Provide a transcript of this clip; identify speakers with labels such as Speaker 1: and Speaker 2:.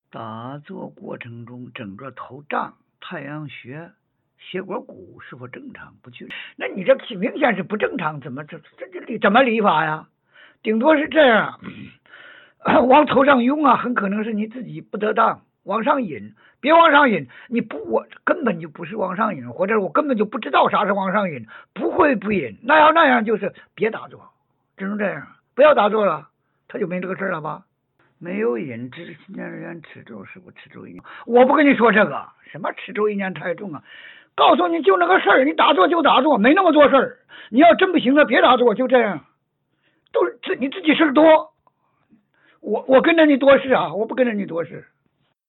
Speaker 1: 打坐过程中整个头胀，太阳穴、血管骨是否正常？不去，那你这明显是不正常，怎么怎么理法呀？顶多是这样，往头上用啊，很可能是你自己不得当，往上引，别往上引，你不我根本就不是往上引，或者我根本就不知道啥是往上引，不会不引，那样就是别打坐，只能这样，不要打坐了，他就没这个事了吧？没有引，知识青年人员持咒是不持咒一念？我不跟你说这个，什么持咒一念太重啊！告诉你就那个事儿，你打坐就打坐，没那么多事儿。你要真不行了，别打坐，就这样。都是你自己事儿多，我跟着你多事啊，我不跟着你多事。